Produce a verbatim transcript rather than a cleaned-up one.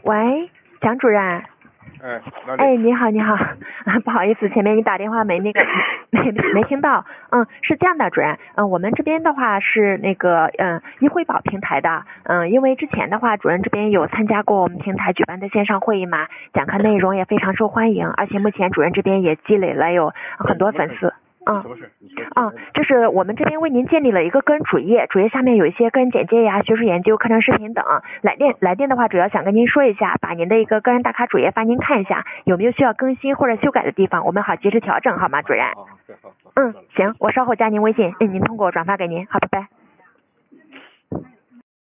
喂，蒋主任。 哎，哪里？ 哎，你好，你好，不好意思，前面你打电话没那个没没听到。嗯，是这样的，主任，嗯，我们这边的话是那个嗯医惠保平台的，嗯，因为之前的话，主任这边有参加过我们平台举办的线上会议嘛，讲课内容也非常受欢迎，而且目前主任这边也积累了有很多粉丝。嗯， 什么事？你说。 嗯，就是我们这边为您建立了一个个人主页，主页下面有一些个人简介呀、学术研究、课程视频等。来电来电的话，主要想跟您说一下，把您的一个个人打卡主页发您看一下，有没有需要更新或者修改的地方，我们好及时调整，好吗，主任？ 好，对，好，好。 嗯，行，我稍后加您微信，嗯，您通过我转发给您，好，拜拜。